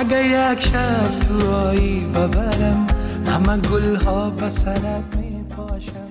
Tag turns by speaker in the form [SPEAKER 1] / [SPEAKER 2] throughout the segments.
[SPEAKER 1] اگه یک شب تو آیی ببرم همه گل ها به سرت می پاشم.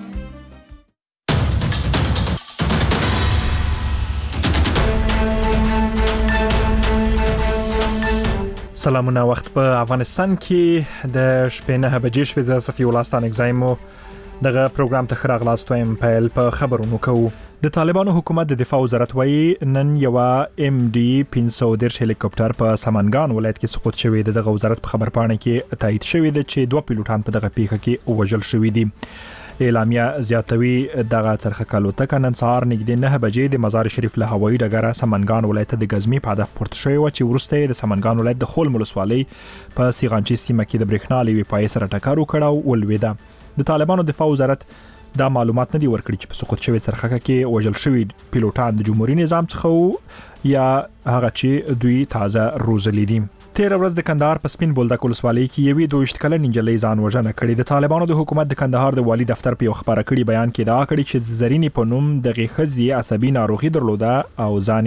[SPEAKER 2] سلامونه. وخت په افغانستان کې د شپې 9 بجې شپې د صفي ولستان اگزایمو دغه پروګرام ته خراغلاست وایم. پیل په خبرونو کوو. د طالبانو حکومت د دفاع وزارت وایي نن یو MD 510 هلیکوپټر په سمنګان ولایت کې سقوط شوی. دغه وزارت په خبرپاڼه کې تایید شوی دی چې 2 پیلوټان په دغه پیښه کې وژل شوی دي. اعلامیه زیاتوي دغه څرخه کالوتکه نن سهار نږدې 9 بجې د مزار شریف له هوایي ډګره سمنګان ولایت د غزنی په هدف پورته شوی و چې وروسته د سمنګان ولایت د خول ولسوالۍ په سیغانچي سیمه کې د برېښنا لوي پای سره ټکر وکړ او ولویده. د طالبانو دفاع وزارت دا معلومات نه دي ورکړي چې په سقوط شوی څرخه کې وژل شوی پیلوټان د جمهوریت نظام څخه یا هغه چې دوی تازه روزلي دي. 13 ورځ د کندهار په سپین بولدک ولسوالۍ کې یوې 22 کلنې نجلۍ ځان وژنه کړې. د طالبانو د حکومت د کندهار د والی دفتر په یو خبره کړي بیان کې دا کړي چې زرینې په نوم د غیخزي عصبي ناروغي درلوده او ځان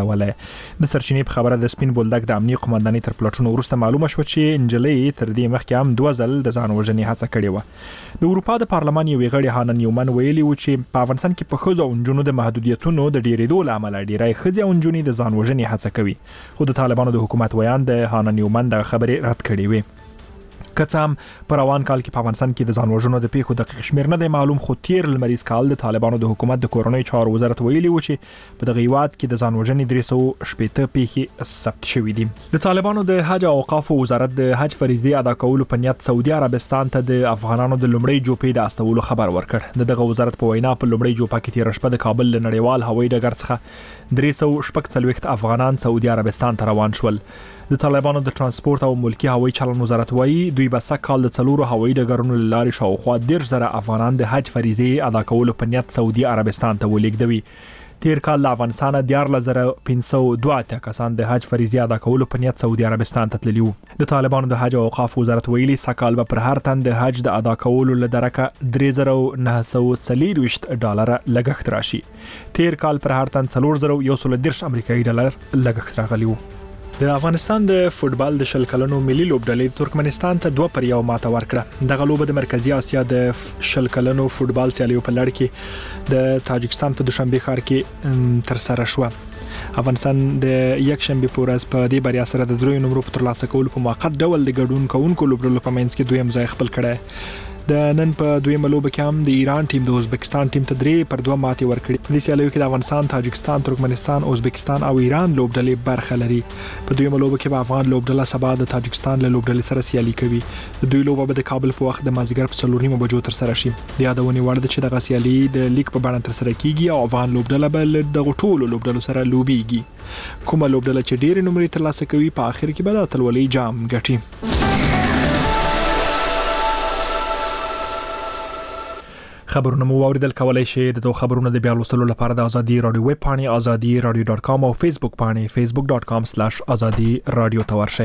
[SPEAKER 2] زړوله. د سرچینې په خبره د سپین بولدک د امنیه قومندانۍ تر پلټونو وروسته معلومه شو چې نجلۍ تر دې مخکې هم 2 ځل د ځان وژنې هڅه کړې و. د اروپا د پارلمان یو غړي هانن نیومن ویلي و چې په افغانستان کې په ښځو او نجونو د محدودیتونو د ډیرېدو لامل ډیری ښځې او نجونې د ځان وژنې هڅه کوي. خو د طالبانو د حکومت ویان د هانن نیومن د خبرې رد کړې وي. کڅام پر روان کال کې په افغانستان کې د ځان وژنو د پیښو دقیق شمیر نه دی معلوم، خو تیر لمریز کال د طالبانو د حکومت د کورنۍ چارو وزارت ویلي و چې په دغه هیواد کې د ځان وژنې 360 پیښې ثبت شوې دي. د طالبانو د حج او اوقاف وزارت د حج فریضې ادا کولو په نیت سعودي عربستان ته د افغانانو د لومړۍ جوپې د استولو خبر ورکړ. دغه وزارت په وینا په لومړۍ جوپه کې تیر شپه د کابل له نړیوال هوایي ډګر څخه 340 افغانان سعودي عربستان ته روان شول. د طالبانو د ترانسپورت او ملکی هوایي چلن وزارت وایي دوی به سکهال د 4 هوایي ډګرونو لارې شاوخوا 10,000 افغانان د حج فریضې ادا کولو په نیت سعودي عربستان ته ولېږدوي. تیر کال له افغانستانه 14,502 کسان د حج فریضې ادا کولو په نیت سعودي عربستان ته تللي وو. د طالبانو د حج او اوقاف وزارت ویلي سکهال به پر هر تن د حج د ادا کولو لدرکه $3,940 لګښت راشي. تیر کال پر هر تن 4,130 امریکایي ډالر لګښت راغلی وو. د افغانستان د فوتبال د 10 کلنو ملي لوبډلې ترکمنستان ته 2-1 ماته ورکړه. دغه لوبه د مرکزی اسیا د 10 کلنو فوتبال سیالیو په لړ کې د تاجکستان په دوشنبه ښار کې تر سره شو. افغانستان د یک شنبه په ورځ په دې بریا سره د 3 نمبر په ترلاسه کولو په موقت ډول د ګډون کوونکو لوبډلو په منځ کې دویم ځای خپل کړی. د نن په دویمه لوبه کې هم د ایران ټیم د ازبکستان ټیم ته 3-2 ماتې ورکړې. په دې سیالیو کې د افغانستان، تاجکستان، ترکمنستان، ازبکستان او ایران لوبډلې برخه لري. په دویمه لوبه کې به افغان لوبډله سبا د تاجکستان له لوبډلې سره سیالي کوي. د دوی لوبه به د کابل په وخت د مازیګر په 4:30 بجو تر سره شي. د یادونې وړ ده چې دغه سیالي د لیګ په بڼه تر سره کیږي او افغان لوبډله به د ټولو لوبډلو سره لوبيږي. کومه لوبډله چې ډېر نمرې ترلاسه کوي په اخر کې به د اتلولۍ جام ګټي. خبرونه مو اوریدل کولای شئ د تو خبرونه د بیا لوستلو لپاره د ازادي رادیو ویب پاڼې azadiradio.com او فیسبوک پاڼې facebook.com/azadi radio ته ورشئ.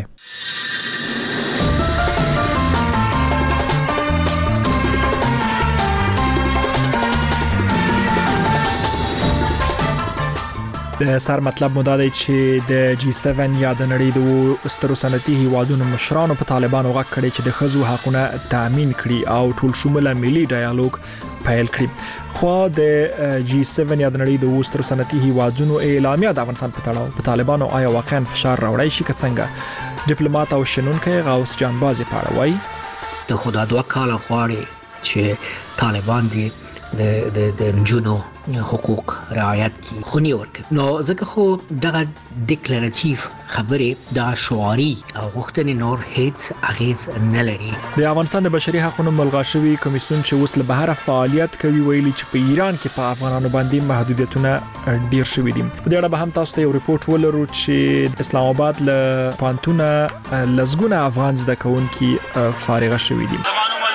[SPEAKER 2] د سر مطلب مو دا دی چې د G7 یا د نړۍ د سترو صنعتي هیوادونو مشرانو په طالبانو غږ کړی چې د ښځو حقونه تامین کړي او ټول شموله ملي ډایالوګ پیل کړي. خو د G7 یا د نړۍ د سترو صنعتي هیوادونو اعلامیه د افغانستان په تړاو په طالبانو آیا واقعا فشار راوړی شي که څنګه؟ ډیپلوماټ او شنونکی غوث جان بازي پاړه وایي
[SPEAKER 3] د خدا دعا کاله غواړي چې طالبان دي د نجونو حقوق رعایت کی خونی ورکړي. نو ځکه خو دغه ډیکلریټیو خبرې د شعاري او غوښتنې نور هیڅ اغیز نه لري.
[SPEAKER 2] د افغانستان د بشري حقوقو ملغا شوی کمیسیون چې اوس له بهر فعالیت کوي ویلي چې په ایران کې په افغانانو باندې محدودیتونه ډیر شوي دي. په دې اړه به هم تاسو ته یو ریپورت ولرو چې اسلام آباد له پانتونه لزګونه افغان زده کوونکي فارغ شوي دي.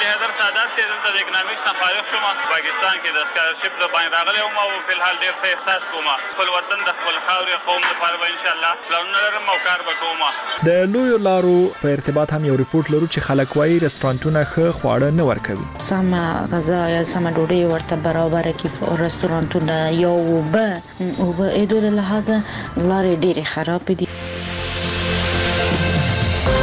[SPEAKER 4] پاکستان کې د سکالرشپ د باندې راغلی او په الحال ډېر ښه احساس کوم خپل وطن د خپل خاورې قوم لپاره به ان شاء الله پلانونه لرم او کار وکوم.
[SPEAKER 2] د لویو لارو په ارتباط هم یو ریپورت لرو چې خلک وايي رستورانتونه ښه خواړه نه ورکوي.
[SPEAKER 5] سم غذا یا سم ډوډۍ ورته برابر کی رستورانتونه یو به ایدو له لحاظه لارې ډېرې خراب دي.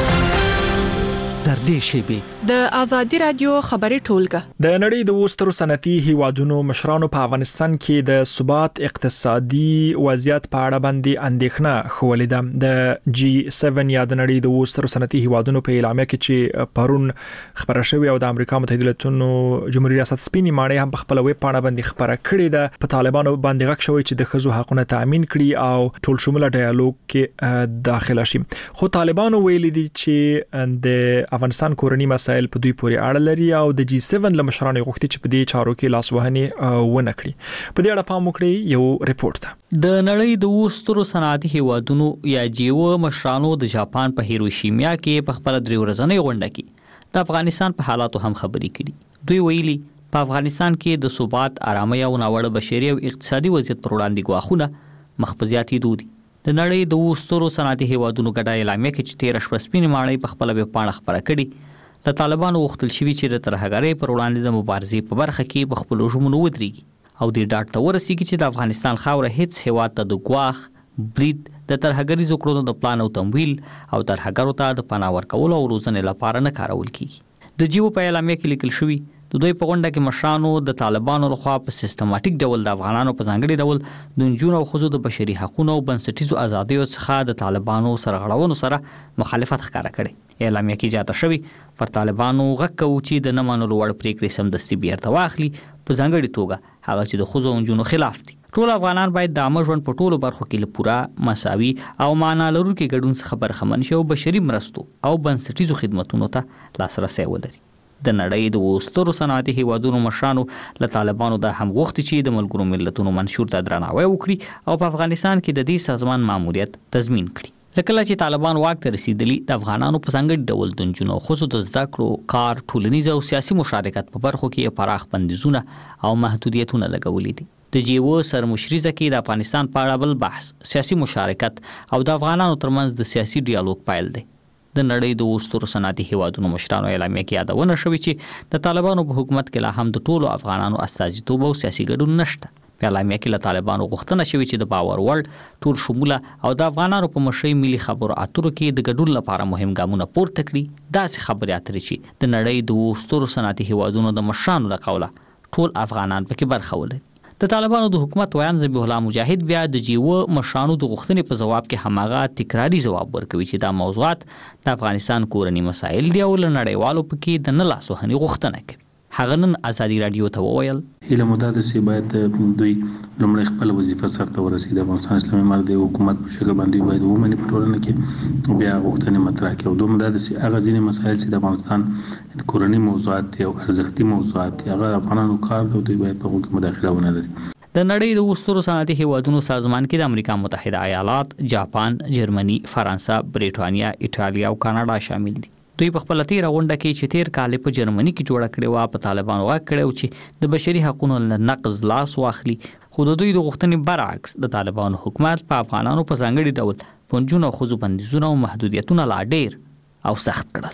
[SPEAKER 6] نږدې شي.
[SPEAKER 7] د ازادي رادیو خبري ټولګه
[SPEAKER 2] د نړۍ د وسترو صنعتي هیوادونو مشرانو په افغانستان کې د ثبات اقتصادي وضعیت په اړه باندې اندېښنه خولې ده. د G7 یا د نړۍ د وسترو صنعتي هیوادونو په اعلامیه کې چې پرون خبره شوې او د امریکا متحده ایالاتونو جمهوریت ریاست سپینې ماڼۍ هم په خپل ویب پاڼه باندې خبره کړې ده. په طالبانو باندې غږ شوی چې د ښځو حقوقونه تضمین کړي او ټول شموله ډایالوګ کې داخله شي. خو طالبانو ویلي دي چې د افغانستان کورنی مسایل په دوی پورې اړه لري او د G7 لمشرانو غوښتي چې په دې چارو کې لاسوهنې ونه کړي. په دې اړه پام وکړئ یو ریپورت ده.
[SPEAKER 6] د نړۍ د وسترو صنعتي هیوادونو یا G7 مشرانو د جاپان په هیروشیما کې په خپل 3 ورځنۍ غونډه کې د افغانستان په حالاتو هم خبرې کړي. دوی ویلي په افغانستان کې د ثبات، آرامۍ او ناوړه بشري او اقتصادي وضعیت پر وړاندې ګواښونه مخفزياتي دودي. د نړۍ د وسترو صنعتي هیوادونو ګډه اعلامیه کې چې 13 شپه سپینې ماڼۍ په خپل ویب پاڼه خبره کړي د طالبانو غوښتل شوی چې د ترهګرۍ پر وړاندې د مبارزې په برخه کې په خپل ژمنو ودرېږي او د ډاټ ته ورسیږي چې د افغانستان خاوره هیڅ هیواد ته د ګواښ، برید، د ترهګریزو کړنو د پلان او تمویل او ترهګرو ته د پناه ورکولو او روزنې لپاره نه کارول کیږي. د G7 په اعلامیه کې لیکل شوی د دوی په غونډه کې مشرانو د طالبانو لخوا په سیستماتیک ډول د افغانانو په ځانګړي ډول د نجونو او ښځو د بشري حقوقو او بنسټیزو ازادیو څخه د طالبانو سره غړونو سره مخالفت ښکاره کړي. اعلامیه کې زیاته شوی پر طالبانو غږ کوي چې د نه منلو وړ پریکړې سمدستي بیرته واخلي، په ځانګړي توګه هغه چې د ښځو او نجونو خلاف دي. ټول افغانان باید د عامه ژوند په ټولو برخو کې له پوره مساوي او معنا لرونکي ګډون څخه برخمن شي او بشري مرستو او بنسټیزو خدماتو ته لاسرسی ولري. د نړۍ د وسترو صنعتي هیوادونو مشرانو له طالبانو د هم غوښتي چې د ملګرو ملتونو منشور ته درناوی وکړي او په افغانستان کې د دې سازمان ماموریت تضمین کړي. لکه چې طالبان واک ته رسیدلی د افغانانو په ځانګړي ډول د نجونو او ښځو د زده کړو، کار، ټولنیز او سیاسي مشارکت په برخو کې پراخ بندیزونه او محدودیتونه لګولي دي. د G7 سرمشري ځکه د افغانستان په اړه بل بحث سیاسي مشارکت او د افغانانو ترمنځ د سیاسي ډیالوګ پایل دی. د نړۍ د وسترو صنعتي هیوادونو مشرانو اعلامیه کې یادونه شوې چې د طالبانو په حکومت کې لا هم د ټولو افغانانو استازیتوب او سیاسي ګډون نشته. په اعلامیه کې له طالبانو غوښتنه شوې چې د باور وړ، ټول شموله او د افغانانو په مشرۍ ملي خبرو اترو کې د ګډون لپاره مهم ګامونه پورته کړي. داسې خبرې اترې چې د نړۍ د وسترو صنعتي هیوادونو د مشرانو له قوله ټول افغانان پکې برخه ولري. د طالبانو د حکومت ویان ذبیح الله مجاهد بیا د G7 مشرانو د غوښتنې په جواب کې هماغه تکراری جواب ورکوي چې دا موضوعات د افغانستان کورنی مسایل دی او له نړیوالو پکې د نه لاسوهنې غوښتنه کوي. هغه نن ازادي رادیو ته وویل
[SPEAKER 8] هله مدد سي باید دوی لمړی خپل وظیفه سرته ورسیږي. د افغانستان اسلامي امارت د حکومت په شکل باندې باید ومني په ټولنه کې بیا غوښتنې مطرح کړي او دوی مدد سي هغه ځینې مسایل چې د افغانستان کورنی موضوعات او ارزښتي موضوعات هغه افغانانو کار دی، دوی باید په هغه کې مداخله ونه لري.
[SPEAKER 6] د نړۍ د وسترو صنعتي هیوادونو سازمان کې د امریکا متحده ایالات، جاپان، جرمني، فرانسه، بریټانیا، ایټالیا او کاناډا شامل دي. دوی په خپل 13 غونډه کې چې 13 کال په جرمني کې جوړه کړې و په طالبانو غږ کړو چې د بشري حقوقو نقض لاس واخلي. خو د دوی د غوښتنې برعکس د طالبانو حکومت په افغانانو په ځانګړي ډول پنځونه خو بندیزونه او محدودیتونه لا ډېر او سخت کړل.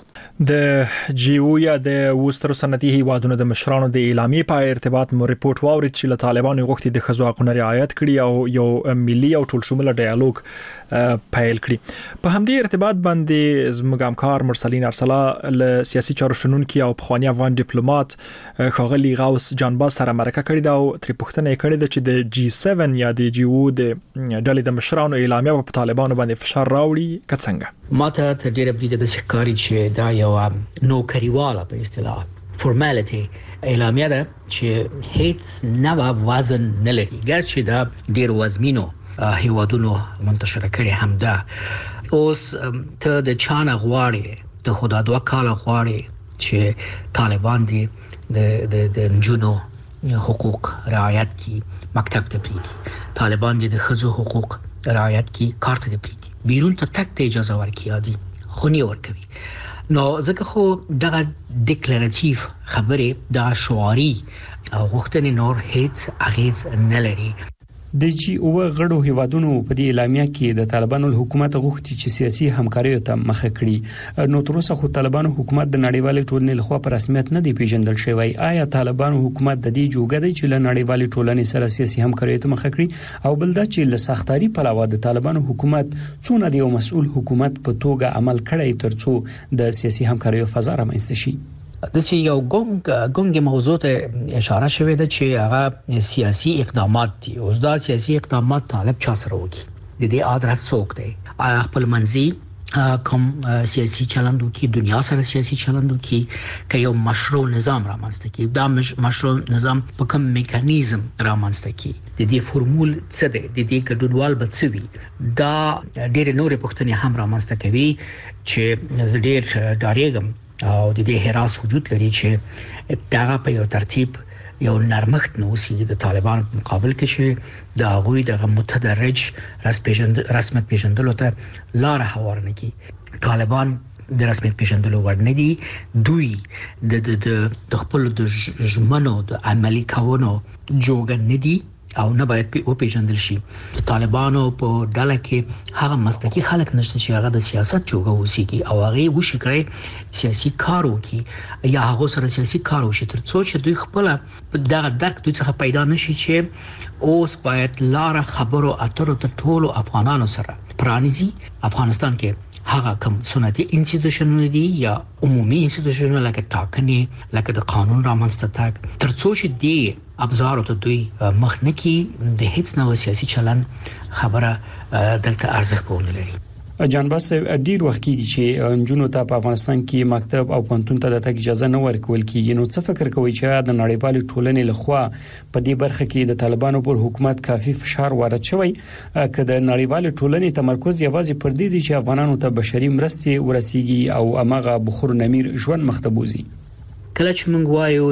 [SPEAKER 2] د G7 یا د وسترو صنعتي هیوادونو د مشرانو د اعلامیې په ارتباط مو ریپورت واورید چې له طالبانو غوښتي د ښځو حقوقونه رعایت کړي او یو ملي او ټول شموله ډایالوګ پیل کړي. په همدې ارتباط باندې زموږ همکار مرسلین ارسلا له سیاسي چارو شنونکي او پخوانی افغان ډیپلوماټ ښاغلي غوث جانباز سره مرکه کړې ده او ترې پوښتنه کړې ده چې د G7 یا د G7 د ډلې د مشرانو اعلامیه په طالبانو باندې فشار راوړي که څنګه.
[SPEAKER 3] ماته تر ډیره بریده د ښکاری چې دا یو نوکریواله په اصطلاح فورمالټي اعلامیه ده چې هیڅ نوع وزن نه لري، ګرچې دا ډیر وزمینو هیوادونو منتشر کړي هم ده. اوس ته د چانه غواړي د خدا 2 کال غواړي چې طالبان دي د نجونو حقوق رعایت کی، مکتب ته پریږدي، طالبان دي د ښځو حقوق رعایت کی، کار ته پریږدي، بیرون ته تک ته اجازه ورکړي دي خو نه ورکوي. نو ځکه خو دغه ډیکلریټیو خبره د شعاري غوښتنې نور هیڅ اغیز نه لري.
[SPEAKER 9] د جی او غړو هیوادونو په دې اعلامیه کې د طالبانو حکومت غوښتي چې سیاسي همکاري ته مخه کړي. نو تر اوسه خو طالبانو حکومت د نړیوالې ټولنې لخوا په رسمیت نه دی پیژندل شوی. آیا طالبانو حکومت د دې جوګه دی چې له نړیوالې ټولنې سره سیاسي همکاري ته مخه کړي او بل دا چې له سختاري په علاوه د طالبانو حکومت څونه دی او مسؤل حکومت په توګه عمل کړی ترڅو د سیاسي همکاري فضا رامنځته شي؟
[SPEAKER 3] د سی یو ګونګ موضوع ته اشاره شوې ده چې هغه سیاسي اقدامات دي. اوس دا سیاسي اقدامات طالب چا سره وکړي د دې ادرس څوک دی؟ خپل منځي کوم سیاسي چلند وکړي، دنیا سره سیاسي چلند وکړي که یو مشروع نظام رامنځته کړي، دا مشروع نظام په کوم میکانیزم رامنځته کړي، د دې فورمول څه دی، د دې ګډونوال به څه وي. دا ډېر نورې پوښتنې هم رامنځته کوي چې زه ډېر ډاریږم او د دې هراس وجود لري چې دغه په یو ترتیب یو نرمښت نوسي د طالبان مقابل کې چې د هغوی د متدرج رسمیت پیژندلو ته لار هوار نه کی. طالبان د رسمیت پیژندلو وړ نه دي. دوی د خپل د ژمنو د عملي کولو جوګه نه دي او نه باید په پیژندل شي. د طالبانو په ډله کې هغه مسلکي خلک نشته چې هغه د سیاست جوګه وسیږي او هغه وشي کړی سیاسي کار وکړي یا هغه سره سیاسي کار وشي ترڅو چې دوی خپل دغه درک دوی څخه پیدا نشي چې اوس باید لار خبرو اترو ته ټولو افغانانو سره پرانیزي. افغانستان کې هغه کوم سنتي انسټیټیوشنونه دي یا عمومي انسټیټیوشنونه لکه ټاکنې لکه د قانون رامنځته تګ ترڅو چې دی ابزار ته دوی مخ نه کی د هیڅ نوو سیاسي چلن خبره دلته ارزښت پونه لري.
[SPEAKER 9] جانباس ډیر وخت کېږي چې انجونو ته په افغانستان کې مکتب او پوهنتون ته د تګ اجازه نه ورکول کیږي. نو څه فکر کوي چې د نړیوالې ټولنې لخوا په دې برخه کې د طالبانو پر حکومت کافي فشار وارد شوی که د نړیوالې ټولنې تمرکز یوازې پر دې دی چې افغانانو ته بشري مرستې ورسیږي او امغه بخور نمیر ژوند مختبوزي؟
[SPEAKER 3] کله چې موږ وایو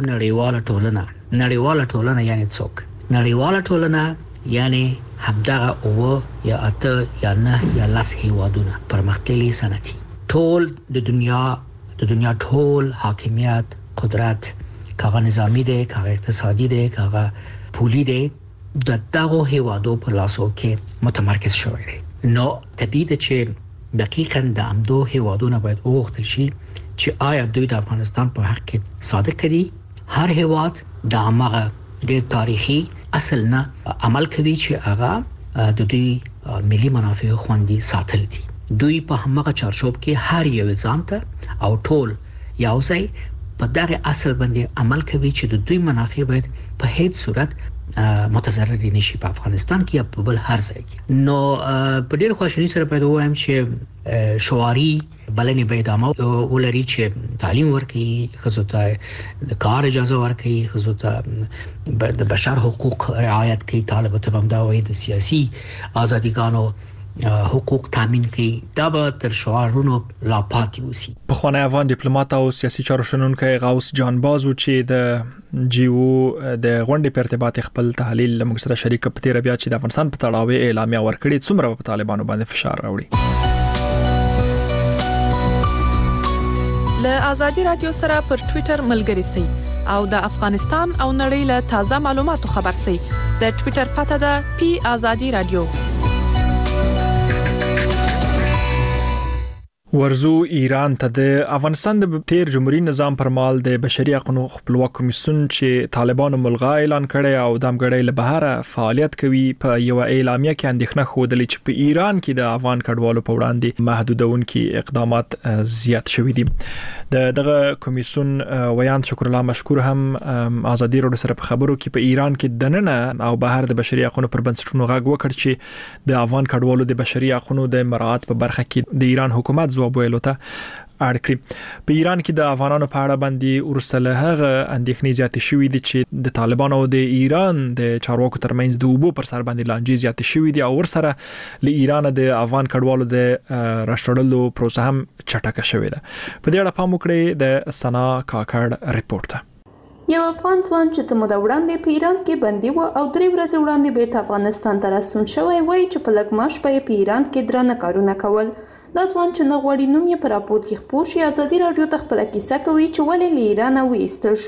[SPEAKER 3] نړیواله ټولنه یعنی څوک؟ نړیواله ټولنه یعنی همدغه او یا اته یا نه یا لاس هیوادونه پرمختللي صنعتي ټول د دنیا ټول حاکمیت قدرت کاغه نظامی دی کاغه اقتصادي دی کاغه پولی دی د دغه هیوادو په لاسو کې متمرکز شوی دی. نو طبیعي ده چې دقیقاً د امدو هیوادونه باید وغوښتل شي چې آیا دوی د افغانستان په حق کې صادق کړي. هر هیواد د هغه ډېر تاریخي اصل نه عمل کوي چې هغه د دوی ملي منافع خوندي ساتل دي. دوی په همغه چارچوب کې هر یو ځان ته او ټول یو ځای په دغه اصل باندې عمل کوي چې د دوی منافع باید په هیڅ صورت متضرر نشي په افغانستان کې یا په بل هر ځای کې. نو په ډېر خوشحالي سره باید وایم چې شواري بلنې باید ادامه ولري چې تعلیم ورکړي، ښځو ته د کار اجازه ورکړي، ښځو ته د بشر حقوق رعایت کوي، طالب ته هم دا وایي د سیاسي ازادیګانو حقوق تامین کړي. دا به تر شعارونو لا پاتې وسی.
[SPEAKER 2] په خوانه افغان ډیپلوماټ او سیاسي چارو شنونکو غوث جان بازو چې د جیو د غونډې په ارتباط خپل تحلیل لمغ سره شریک په تیر بیا چې د افغانستان په تړاو اعلامیه ورکړي څومره په طالبانو باندې فشار راوړي.
[SPEAKER 7] له ازادي رادیو سره پر ټوئیټر ملګري سئ او د افغانستان او نړۍ له تازه معلوماتو خبر سئ. د ټوئیټر پته ده پی ازادي رادیو.
[SPEAKER 2] ورزو ایران ته د افغانستان د تیر جمهوریت نظام پر مال د بشري حقوقو خپلواک کمیسیون چې طالبانو ملغا اعلان کړي او دامګړی له بهره فعالیت کوي په یو اعلامیه کې اندېښنه خوده چې په ایران کې د افغان کډوالو په وړاندې محدودونکي اقدامات زیات شوي دي. دغه کمیسیون ویان شکر الله مشکور هم ازادي رادیو سره په خبرو کې په ایران کې دننه او بهر د بشري حقوقو پر بنسټونو غږ وکړ چې د افغان کډوالو د بشري حقوقو د مراعات په برخه کې د ایران حکومت ویلو ته اړ کړی. په ایران کې د افغانانو په اړه باندې ورسله هغه اندېښنې زیاتې شوې دي چې د طالبانو او د ایران د چارواکو ترمنځ د اوبو پر سر باندې لانجې زیاتې شوې دي او ورسره له ایران د افغان کډوالو د راشړلو پروسه هم چټکه شوې ده. په دې اړه پام وکړئ د سنا کاکړ ریپورت ته.
[SPEAKER 10] یو افغان ځوان چې څه موده وړاندې په ایران کې بندي و او 3 ورځې وړاندې بیرته افغانستان ته راستون شوی وایي چې په لږ معاش په ایران کې درانه کارونه کول. دا ځوان چې نه غواړي نوم یې په راپور کې خپور شي ازادي رادیو ته خپله کیسه کوي چې ولې له ایرانه وایستل شو.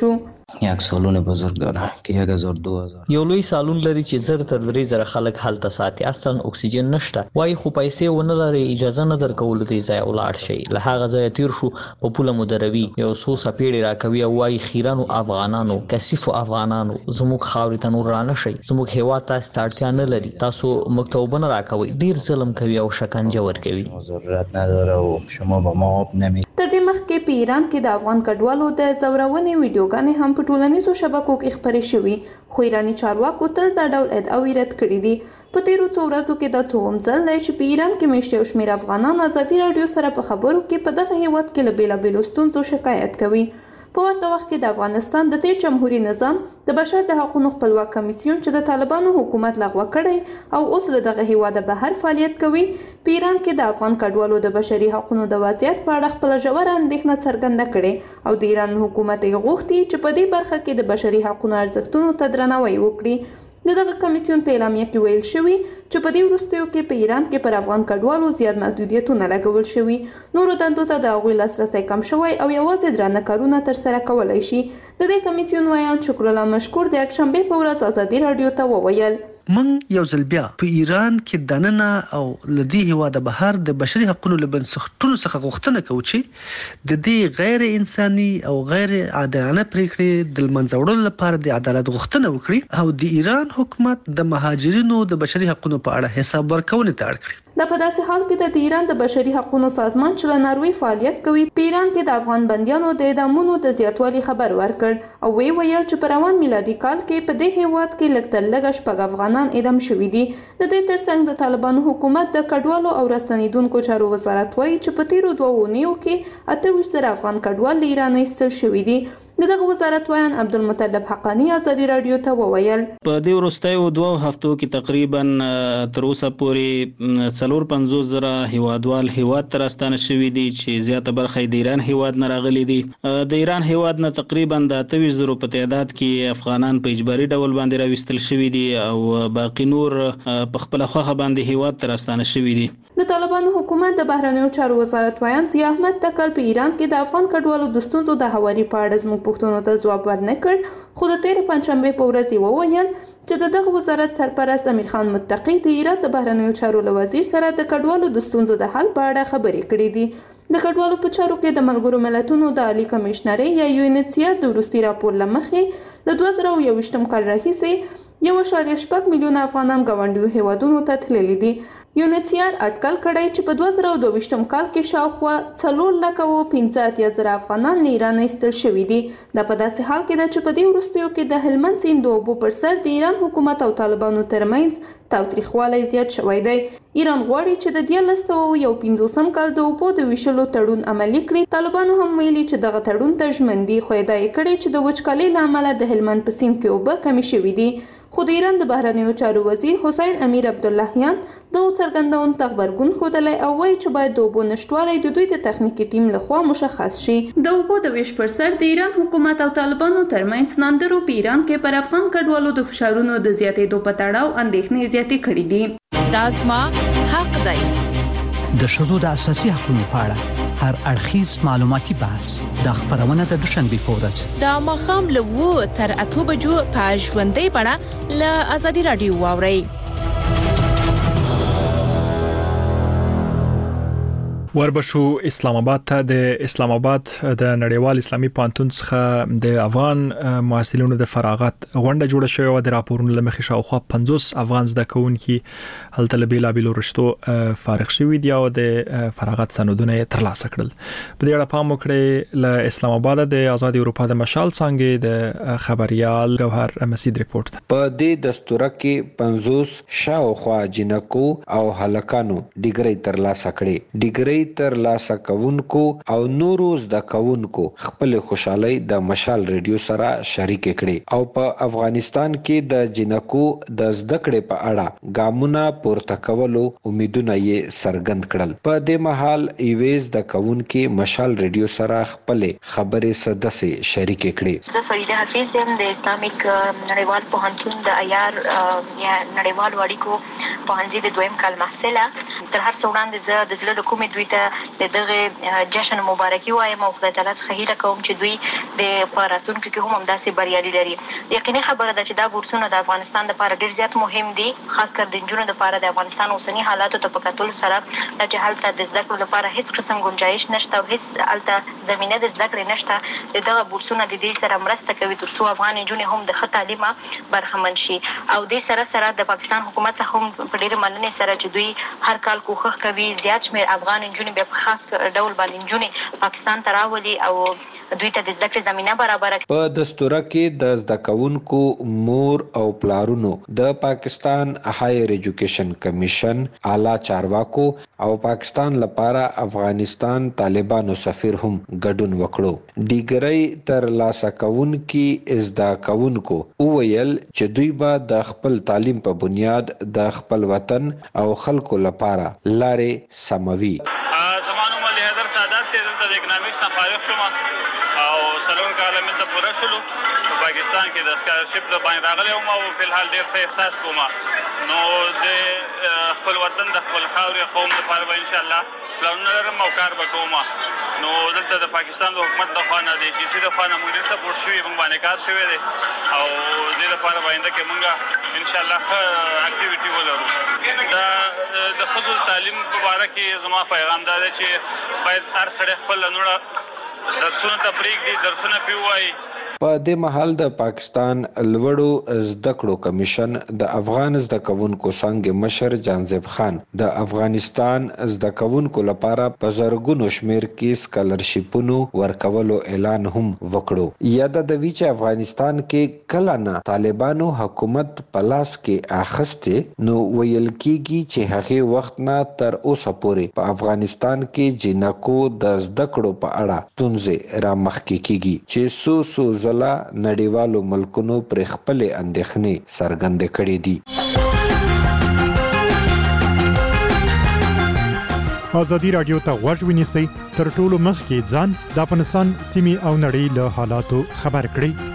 [SPEAKER 11] یک سالون بزرگ داره که 1000-2000
[SPEAKER 12] یو لوی سالون لري چې زر تر 3000 خلک هلته ساتي. اصلا اکسیجن نشته وای خو پیسې ونه لري اجازه نه درکول دی ځای ولاړ شي. له هغه ځای تیر شو په پوله مدروي یو څو سپېړې راکوي او وای خیرانو افغانانو کثیفو افغانانو زموږ خاورې ته نور رانه شي. زموږ هیواد ته ستارتیا نه لري. تاسو مکتوبونه راکوي. ډیر ظلم کوي او شکنجه ور کوي.
[SPEAKER 11] ضرورت نداره و شما با ما آب نمی.
[SPEAKER 10] تر دې مخکې په ایران کې د افغان کډوالو د زورونې ویډیوګانې هم په ټولنیزو شبکو کې خپرې شوې خو ایراني چارواکو تل دا ډول ادعاوې رد کړې دي. په تیرو څو ورځو کې دا څوم ځل دی چې په ایران کې میشته یو شمېر افغانان ازادي راډیو سره په خبرو کې په دغه هیواد کې له بېلابېلو ستونزو شکایت کوي. په ورته وخت کې د افغانستان د تیر جمهوریت نظام د بشر د حقوقو خپلواک کمیسیون چې د طالبانو حکومت لغوه کړی او اوس له دغه هیواده بهر فعالیت کوي په ایران کې د افغان کډوالو د بشري حقوقو د وضعیت په اړه خپل ژوره اندېښنه څرګنده کړې او د ایران حکومت یې غوښتي چې په دې برخه کې د بشري حقوقو ارزښتونو ته درناوی وکړي. د دغه کمیسیون په اعلامیه کې ویل شوی چې په دې وروستیو کې په ایران کې پر افغان کډوالو زیات محدودیتونه لګول شوي. نورو دندو ته د هغوی لاسرسی کم شوی او یوازې درانه کارونه ترسره کولی شي. د دې کمیسیون ویان شکر الله مشکور د یکشنبې په ورځ ازادي راډیو ته وویل
[SPEAKER 13] من یو ځل بیا په ایران کې دننه او لدی هواده بهر د بشري حقوقو لبنسختونو څخه غوښتنه کوي چې د دې غیر انساني او غیر عادلانه پریکړې د منځوړلو لپاره د عدالت غوښتنه وکړي او د ایران حکومت د مهاجرینو د بشري حقوقو په اړه حساب ورکونې ته اړ کړي.
[SPEAKER 10] دا په داسې حال کې د ایران د بشري حقوقو سازمان چې له ناروې فعالیت کوي په ایران کې د افغان بندیانو د اعدامونو د زیاتوالي خبر ورکړ او ویل چې په روان میلادي کال کې په دې هیواد کې لږ تر لږه 6 افغانان اعدام شوي دي. د دې ترڅنګ د طالبانو حکومت د کډوالو او راستنیدونکو چارو وزارت وایي چې په تیرو 2 اونیو کې 28 افغان کډوال له ایران ایستل شوي دي. دغه وزارت وایان عبدالمطلب حقانی ازادي راډیو ته وویل
[SPEAKER 8] په دې وروستیو 2 هفتو کې تقریبا تر اوسه پورې 450 زره هیوادوال هیواد ته راستانه شوي دي چې زیاته برخه د ایران هیواد نه راغلي دي. د ایران هیواد نه تقریبا د 28 زره په تعداد کې افغانان په اجباري ډول باندې راوستل شوي دي او باقي نور په خپل خوخه باندې هیواد ته راستانه شوي دي.
[SPEAKER 10] د طالبانو حکومت د بهرنیو چارو وزارت وایان ضیاء احمد تکل په ایران کې د افغان کډوالو د ستونزو د هواري په اړه زموږ پوښتنو ته ځواب ورنکړ خو د تیر پنځشنبه په ورځ وویل چې دغه وزارت سرپرست امیر خان متقی د ایران د بهرنیو چارو وزیر سره د کډوالو د ستونزو د حل په اړه خبرې کړې دي. د کډوالو په چارو کې د ملګرو ملتونو د عالی کمشنرۍ یا UNHCR د وروستي راپور لمخې له 2021 کال راهیسې 1.8 میلیون افغانان ګاونډیو هیوادونو ته تللي دي. UNHCR اټکل کړی چې په 2022 کال کې شاوخوا 4,15,000 افغانان له ایران ایستل شوي دي. دا په داسې حال کې ده چې په دې وروستیو کې د هلمند سیند د اوبو پر سر د ایران حکومت او طالبانو ترمنځ تاوتریخوالی زیات شوی دی. ایران غواړي چې د 1950 کال د اوبو د ویشلو تړون عملي کړي. طالبانو هم ویلي چې دغه تړون ته ژمن دي خو ادعا یې کړې چې د وچکالۍ له امله د هلمند په سیند کې اوبه کمې شوي دي. خو د ایران د بهرنیو چارو وزیر حسین امیر عبداللهیان د څرګندون ته غبرګون ښودلی او وایي چې باید د اوبو نشتوالی د دوی د تخنیکي ټیم لخوا مشخص شي. د اوبو د ویش پر سر د ایران حکومت او طالبانو ترمنځ ناندرو په ایران کې پر افغان کډوالو د فشارونو د زیاتېدو په تړاو اندېښنې زیاتې کړې دي.
[SPEAKER 7] دا زما حق دی.
[SPEAKER 14] د ښځو د اساسي حقوقو په اړه هر اړخیز معلوماتي بحث د خبرونه د دوشنبه په ورځ
[SPEAKER 7] د ماښام له 2 تر 8 بجو په ژوندۍ بڼه له ازادي راډیو واورئ.
[SPEAKER 2] وربشو اسلام آباد ته د اسلام آباد د نړیوال اسلامي پانتون څخه د افغان محصلینو د فراغت غونډه جوړه شوې و. د راپورونو لمخې شاوخوا 50 افغان زده کوونکي هلته له بیلابیلو رشتو فارغ شوي دي او د فراغت سندونه ترلاسه کړل. په دې اړه پام وکړئ. له اسلام آباد د آزاد اروپا د مشال څنګه د خبريال جوهر مسید ریپورت.
[SPEAKER 15] په دې دستور کې 50 شاوخوا جنکو او هلکانو ډیګری ترلاسه کړي. ډیګری ترلاسه کوونکو او نورو زده کوونکو خپل خوشحالي د مشال ریډیو سره شریک کړي او په افغانستان کې د جنکو د زده کړې په اړه ګامونه پورته کولو امیدونه یې څرګند کړل. په دې مهال ایویز د کوونکو مشال ریډیو سره خپل خبرې سدسه شریک کړي.
[SPEAKER 16] زه فریده حفیظ یم د اسلامیک نړیوال پوهنتون د عیار یا نړیوال اړیکو پوهنځي د دویم کال محصله. تر هر څه وړاندې زه د زړه له کومې دوی ته د دغه جشن مبارکي وایم او خدای تعالی څخه هیله کوم چې دوی د پاراتونکو کې هم همداسې بریالي لري. یقیني خبره ده چې دا بورسونه د افغانستان لپاره ډیر زیات مهم دي، خاص کر د نجونو لپاره د افغانستان اوسنی حالاتو ته په کتلو سره چې هلته د زده کړو لپاره هیڅ قسم گنجائش نشته او هیڅ هلته زمينه د زده کړې نشته. دغه بورسونه د دې سره مرسته کوي ترڅو افغان نجونې هم د ښه تعلیمه برخمن شي او د سره د پاکستان حکومت څخه هم په ډېر مننې سره چې دوی هر کال کوښښ کوي زیات شمېر افغان نجونې بیا په خاص ډول باندې نجونې پاکستان ته راولي او دوی ته د زده کړې زمينه برابره کړي.
[SPEAKER 15] په دستوره کې د زده کوونکو مور او پلارونو د پاکستان هایر ایجوکیشن کمیشن اعلی چارواکو او پاکستان لپاره افغانستان طالبانو سفیر هم ګډون وکړو. ډیګری تر لاسه کوونکي زده کوونکو وویل چې دوی به د خپل تعلیم په بنیاد د خپل وطن او خلکو لپاره لارې سموي.
[SPEAKER 4] زمانو مولوی حیدر سادات ته دلته د اکنامکس نه فارغ شوم او څلور کاله مې ته پوره شولو په پاکستان کې د سکالرشپ د باندې راغلی وم او فلحال ډېر ښه احساس کوم. نو د خپل وطن د خپل خاورې قوم لپاره به انشاءالله پلانونه لرم او کار به کوم. نو دلته د پاکستان د حکومت د خوا نه د جی سی د خوا نه موږ ډېر سپورټ شوي موږ باندې کار شوی دی او دې لپاره به آینده کې موږ انشاءالله ښه اکټیویټي ولرو. د ښځو تعلیم په باره کې زما پیغام دا دی چې باید هر سړی خپل لوړه درسونه ته پرېږدي، درسونه پرې ووایي.
[SPEAKER 15] په دې مهال د پاکستان لوړو زده کړو کمیشن د افغان زده کوونکو څنګه مشر جانزیب خان د افغانستان زده کوونکو لپاره په زرګونو شمیر کې سکالرشپونو ورکولو اعلان هم وکړو. یاد د وی چې افغانستان کې کله نه طالبانو حکومت په لاس کې اخسته نو ویل کیږي چې هغه وخت نه تر اوسه پورې په افغانستان کې جنکو د زده کړو په اړه تونځې را مخکې کیږي چې سو ځله نړیوالو ملکونو پر خپل اندېښنې څرګندې کړې دي.
[SPEAKER 2] ازادي رادیو ته غوږ ونیسئ تر ټولو مخکې ځان د افغانستان سیمې او نړۍ له حالاتو خبر کړئ.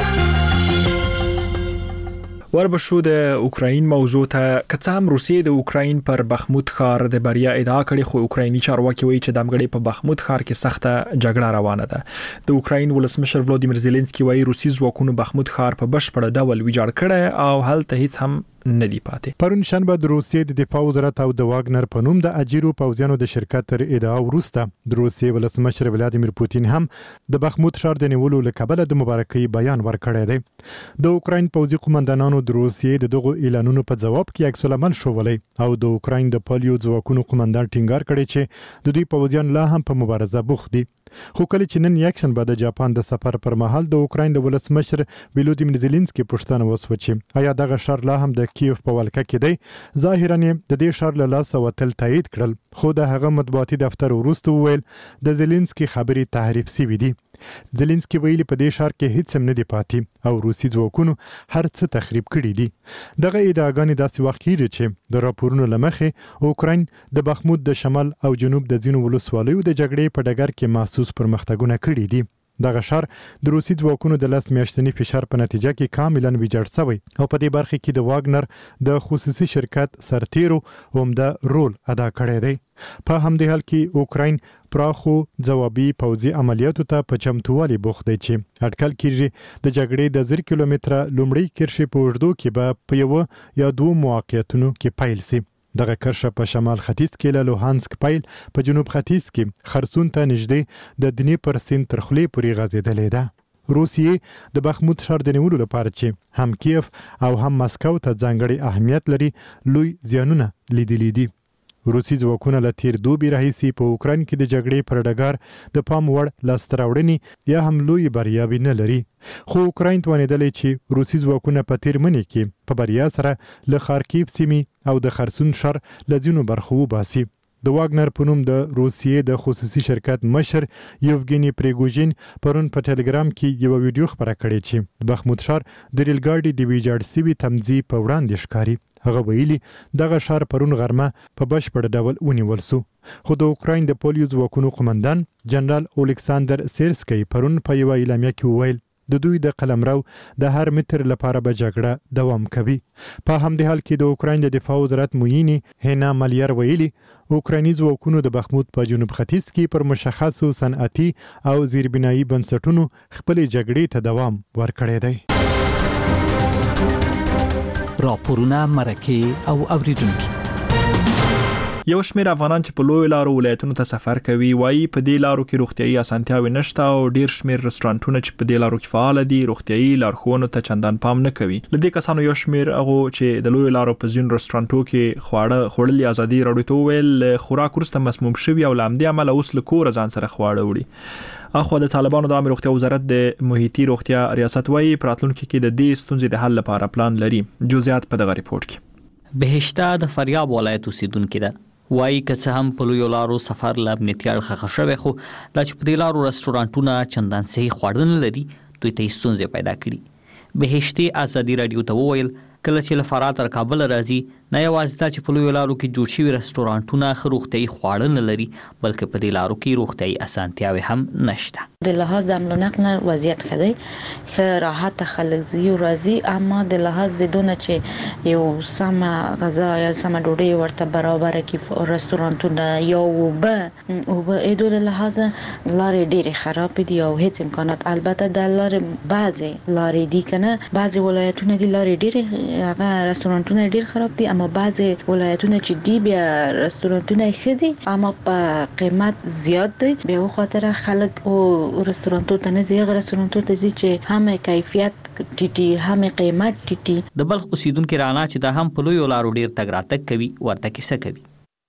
[SPEAKER 2] وربشو د اوکراین موضوع ته کڅام روسیې د اوکراین پر بخمود ښار د بریا ادعا کړې خو اوکرایني چارواکي وایي چې د امګړې په بخمود ښار کې سخته جګړه روانه ده. د اوکراین ولسمشر ولادیمیر زيلنسکي وایي روسي ځواکونو بخمود ښار په بشپړ ډول ویجاړ کړی او هلته هیڅ هم ندی پاتې. پرون شنبه د روسیې د دفاع وزارت او د واګنر په نوم د اجیرو پوځیانو د شرکت تر ادعا وروسته د روسیې ولسمشر ولادیمیر پوتین هم د بخمود ښار د نیولو لکبله د مبارکۍ بیان ورکړی دی. د اوکراین پوځي قومندانانو د روسیې د دغو اعلانونو په جواب کې عکس العمل شولای او د اوکراین د پالیو ځواکونو قومندان ټینګار کړی چې د دوی پوځیان لا هم په مبارزه بوخت دي. خو کله چې نن یک شنبه د جاپان د سفر پر مهال د اوکراین د ولسمشر ولادیمیر زيلنسکي پوښتنه وسوه چې آیا دغه ښار لا هم د کیف په ولکه کې دی. ظاهرا د دې ښار له لاسه وتل تایید کړل خو د هغه مطبوعاتي دفتر وروسته وویل د زيلنسکي خبرې تحریف شوې دي. زيلنسکي ویلي په دې ښار کې هیڅ هم نه دی پاتې او روسي ځواکونو هر څه تخریب کړي دي. دغه ادعاګانې داسې وخت کېږي چې د راپورونو لمخې اوکراین د بخمود د شمال او جنوب د ځینو ولسوالیو د جګړې په ډګر کې محسوس پرمختګونه کړي دي. دغه ښار د روسي ځواکونو د لاس میاشتني فشار په نتیجه کې کاملا ویجاړ شوی او په دې برخه کې د واګنر د خصوصي شرکت سرتیرو عمده رول ادا کړی دی. په همدې حال کې اوکراین پراخو ځوابي پوځي عملیاتو ته په چمتووالي بوخت دی چې اټکل کېږي د جګړې د 10 کیلومتره لومړی کرښې په اوږدو کې به په یو یا دوه موقعیتونو کې پیل شي. دغه کرښه په شمال ختیځ کې له لوهانسک پیل په جنوب ختیځ کې خرسون ته نږدې د دنیپر سیند تر خولې پورې غځېدلې ده. روسیې د بخمود ښار د نیولو لپاره چې هم کیف او هم مسکو ته ځانګړی اهمیت لري لوی زیانونه لیدلي دي. روسي ځواکونه له تیر دوبي راهیسې په اوکراین کې د جګړې پر ډګر د پام وړ لاسته راوړنې یا هم لوی بریاوې نه لري. خو اوکراین توانېدلی چې روسي ځواکونه په تیر مني کې په بریا سره له خارکیف سیمې او د خرسون ښار له ځینو برخو وباسي. د واګنر په نوم د روسیې د خصوصي شرکت مشر یوفګینی پریګوژین پرون په ټلګرام کې یو ویډیو خبره کړې چې بخمود ښار د ریل ګاډي د ویجاړ سوي تمځي په وړاندې ښکاري. هغه ویلي دغه ښار پرون غرمه په بشپړ ډول ونیول شو. خو د اوکراین د پولیو ځواکونو قومندان جنرال الیکساندر سیرسکی پرون په یو اعلامیه کې وویل
[SPEAKER 17] د دوی د قلمرو د هر متر لپاره به جګړه دوام کوي. په همدې حال کې د اوکراین د دفاع وزارت موینی هینا مالیر ویلي اوکرایني ځواکونو د بخمود په جنوب ختیځ کې پر مشخصو صنعتي او زیربنایي بنسټونو خپل جګړې ته دوام ورکړی دی.
[SPEAKER 14] راپورونه مرکه او اوریدونکو.
[SPEAKER 2] یو شمېر افغانان چې په لوی لارو ولایتونو ته سفر کوي وایي په دې لارو کې روغتيایي اسانتیاوې نشته او ډیر شمېر رستورانټونه چې په دې لارو کې فعال دي روغتيایي لارښوونو ته چندان پام نه کوي. لدې کسانو یو شمېر هغه چې د لوی لارو په ځین رستورانټو کې خواړه خورلي ازادي راډیو ته ویل خوراک ورسته مسموم شوی او لامدي عمل اوس له کور ځان سره خواړه وړي. اخو د طالبانو د عامه روغتیا وزارت د محیطي روغتیا ریاست وایي پراتلونکو کې د دې ستونزې د حل لپاره پلان لري. جزئیات په دغه ریپورت کې.
[SPEAKER 6] بهشته د فاریاب ولایت اوسیدونکو ده. وایي که څه هم په لویو لارو سفر له امنیتي اړخه شوی خو دا چې په دې لارو رستورانټونه چندان صحیح خواړه نه لري دوی ته ستونزې پیدا کړي. بهشتي ازادي راډیو ته وویل کله چې له فرات تر کابل راځي نه یوازې دا چې په لویو لارو کې جوړ شوي رستورانټونه ښه روغتیایي خواړه نه لري بلکې په دې لارو کې روغتیایي اسانتیاوې هم نشته.
[SPEAKER 5] د لحاظ د حمل و نقل وضعیت ښه دی، ښه راحت خلک ځي او راځي، اما د لحاظ د دونه چې یو سمه غذا یا سمه ډوډۍ ورته برابر کړي رستورانټونه یا اوبه ایدو له لحاظ لارې ډېرې خراب دي او هیڅ امکانات. البته د لارې بعضې لارې دي کنه بعضې ولایتونه دي لارې ډېرې هغه رستورانټونه ډېر خراب دي اما بعضې ولایتونه چې دی بیا رستورانټونه ښه دي اما په قیمت زیات دی. بیا خاطر خلک او رستورانټو ته نه ځي، هغه رستورانټو ته ځي چې هم کیفیت ټیټي هم قیمت ټیټي.
[SPEAKER 6] د بلخ اوسیدونکو رانا چې د هم په لویو لارو ډیر تګ راتګ کوي ورته کیسه کوي.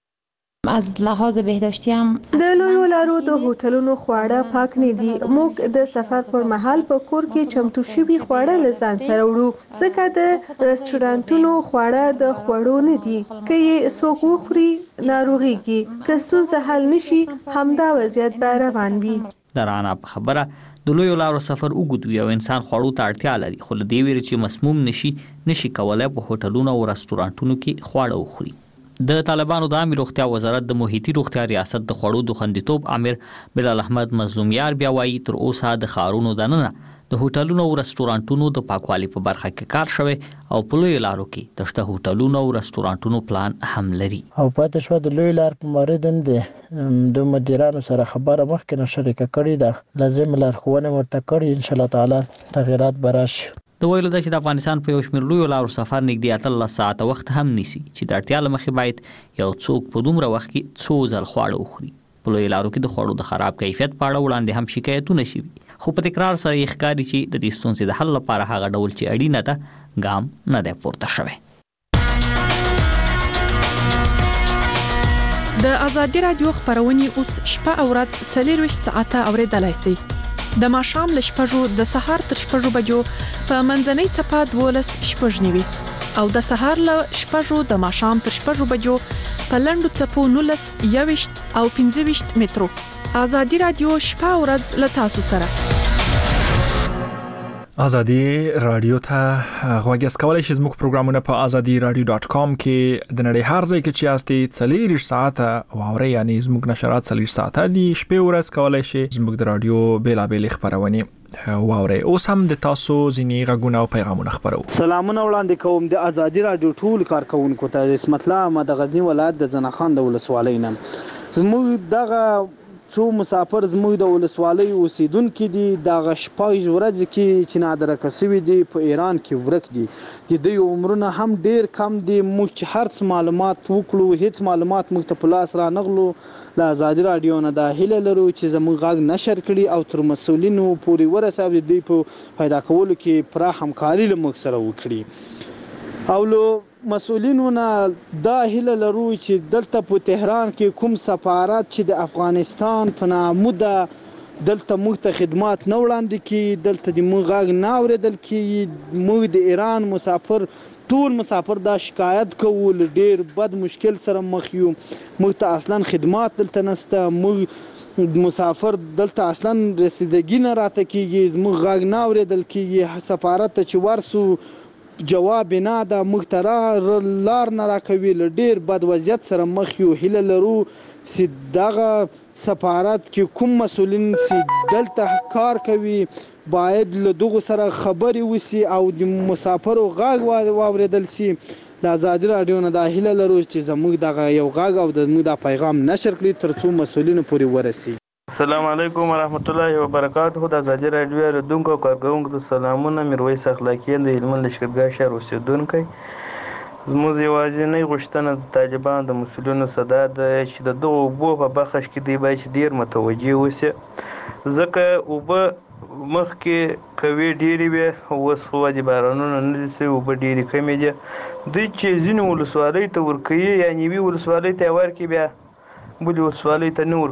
[SPEAKER 18] از لحاظ بهداشتی هم
[SPEAKER 10] د لویو لارو د هوټلونو خواړه پاک نه دي. موږ د سفر پر مهال په کور کې چمتو شوي خواړه له ځان سره وړو ځکه د رستورانټونو خواړه د خوړو نه دي. که یې څوک وخوري ناروغيږي، که ستونزه حل نشي همدا وضعیت به روان وي.
[SPEAKER 6] د رانا په خبره د لویو لارو سفر وګد وي او انسان خوړو ته اړتیا لري خو له دې ویره چې مسموم نشي کولای په هوټلونو او رستورانټونو کې خواړه وخوري. د طالبانو د عامه روغتیا وزارت د محیطي روغتیا ریاست د خوړو د خوندیتوب امیر بلال احمد مظلومیار بیا وایي تر اوسه د خارونو دننه د هوټلونو او رستورانټونو د پاکوالي په برخه کې کار شوی او په لوی لارو کې د شته هوټلونو او رستورانټونو پلان هم لري.
[SPEAKER 19] او پاتې شو د لوی لار په مورد هم د مدیرانو سره خبره مخکې نه شریکه کړې ده، لازم لارښوونه ورته کړې، ان شاء الله تعالی تغیرات براشي.
[SPEAKER 6] د ویلو د چې د افغانستان په یو شمېر لویو لارو سفر نږدې 13 ساعته وخت هم نیسي چې د اړتیا له مخې باید یو څوک په دومره وخت کې څو ځل خواړه وخوري. په لویو لارو کې د خوړو د خراب کیفیت په اړه وړاندې هم شکایتونه شوي خو په تکرار سره یې ښکاري چې د دې ستونزې د حل لپاره هغه ډول چې اړینه ده ګام نه دی پورته شوی.
[SPEAKER 7] د ازادي راډیو خبرونه اوس شپه او ورځ 24 ساعته اوریدلای شئ. د ماښام له 6 د سهار تر 6 بجو په منځنۍ چپه 12 شپږ نیوي او د سهار له 6 د ماښام تر 6 بجو په لنډو چپو 19 21 او 25 مترو. ازادي راډیو شپه او ورځ له تاسو سره.
[SPEAKER 2] ازادي راډیو ته غوږ اسکولای شئ. زموږ پروګرامونه په azadiradio.com کې د نړۍ هر ځای کې چې یاستئ 40 ساعته واوري یعنی زموږ نشرات 40 ساعته دي شپه ورځ کولای شئ زموږ د رادیو بیلابېل خبرونه واوري. اوس هم د تاسو ځینی غږونه او پیغامونه خبرو.
[SPEAKER 20] سلامونه وړاندې کوم د ازادي راډیو ټول کارکونکو ته. اسمت الله ما د غزنی ولایت د زنخان د ولسوالۍ نم زموږ دغه څو مسافر زموږ د ولسوالۍ اوسیدونکو دي دغه شپږ ورځې کې چې نادره کسوي دي په ایران کې ورک دي. د دوی عمرونه هم ډیر کم دي. موږ چې هر معلومات وکړو هیڅ معلومات موږ ته په لاس را نغلو. له ازادي راډیو نه دا هیله لرو چې زموږ غږ نشر کړي او تر مسؤلینو پورې ورسوي د دوی په پیدا کولو کې پراخ همکاري له موږ سره وکړي. او له مسؤلینو نه دا هیله لرو چې دلته په تهران کې کوم سفارت چې د افغانستان په نامه ده دلته موږ ته خدمات نه وړاندې کړي، دلته د موږ غږ نه اورېدل کېږي. موږ د ایران مسافر ټول مسافر دا شکایت کوو له ډېر بد مشکل سره مخ یو. موږ ته اصلا خدمات دلته نشته، موږ مسافر دلته اصلا رسیدګي نه راته کېږي، زموږ غږ نه اورېدل کېږي. سفارت ته چې ورسو جواب نه ده، موږ ته لار نه راکوي. له ډېر بد وضعیت سره مخ یو. هیله لرو چې دغه سفارت کې کوم مسؤلین چې دلته کار کوي باید له دغو سره خبرې وسی او د مسافرو غږ واوریدل سي. د ازادي راډیو نه دا هیله لرو چې زموږ دغه یو غږ او زموږ دا پیغام نشر کړي ترڅو مسؤلینو پورې ورسي.
[SPEAKER 21] السلام علیکم ورحمت الله وبرکاته. د ازادي راډیو اوریدونکو او کارکوونکو ته سلامونه. میرویس اخلاقیان د هلمند لښکرګاه شهر اوسیدونکی. زموږ یوازینۍ غوښتنه د طالبانو د مسؤلینو څخه دا ده چې د دغو اوبو په بخش کې دوی باید ډېر متوجه اوسي، ځکه اوبه مخکې کوي ډېرې وې، اوس خو د بارانونو نه دي سوي، اوبه ډېرې کمې دي. دوی چې ځینې ولسوالۍ ته ورکوي یا نیوي ولسوالۍ ته یې ورکړي بیا بلې ولسوالۍ ته نه